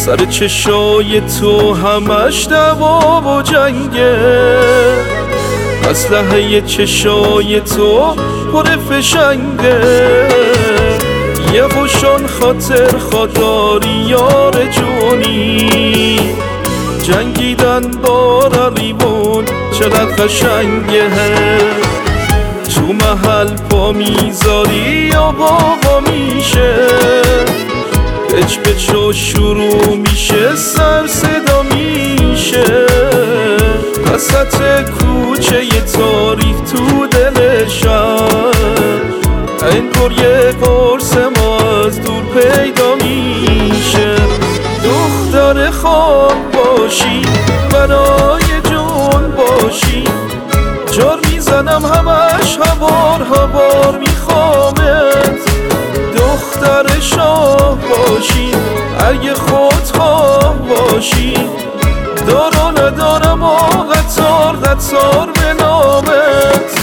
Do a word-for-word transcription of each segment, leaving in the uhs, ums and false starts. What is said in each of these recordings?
سر چشای تو همش دعوا و جنگه، اسلحه چشای تو پر فشنگه. یه خوشان خاطر خداری یار جونی، جنگیدن با رقیبون چقدر قشنگه. تو محل پا میذاری یا باقا میشه، پچ پچ و شروع میشه سر صدا میشه. وسط کوچه ی تاریک تو دل شهر، انگار یه قرص ما از دور پیدا میشه. دختر خان باشی برای جون باشی، جار میزنم همش هوار هوار میخوامت. دختر شاه باشی اگه خودخواه باشی، دار و ندارم و قطار قطار به نامت.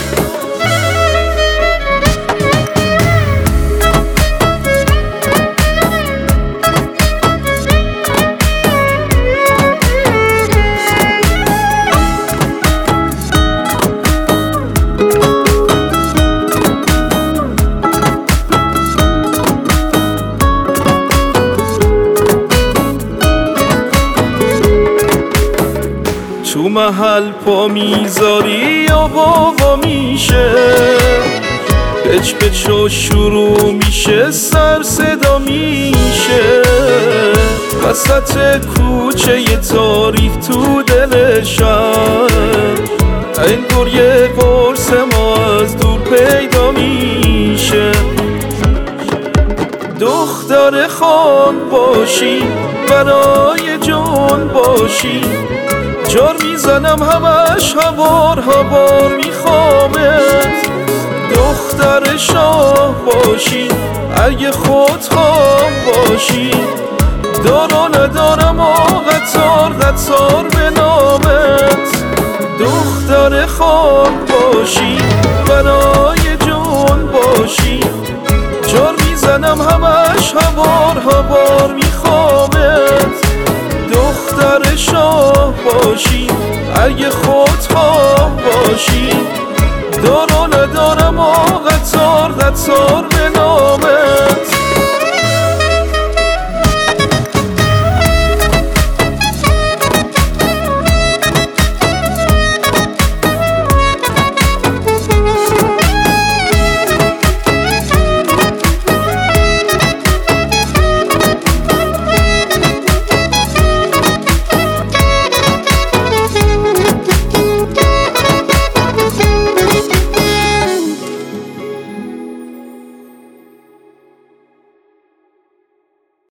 تو محل پا میذاری یا باقا میشه، پچ پچ و شروع میشه سر صدا میشه. وسط کوچه ی تاریک تو دل شهر، انگار یه قرص ما از دور پیدا میشه. دختر خان باشی برای جون باشی، جار میزنم همش هوار هوار میخوامت. دختر شاه باشی اگه خودخواه باشی، دار و ندارم و قطار قطار به نامت. دختر خان باشی برای جون باشی، جار میزنم همش هوار هوار میخوامت. دختر شاه باشی اگه خودخواه باشی، دار و ندارم و قطار قطار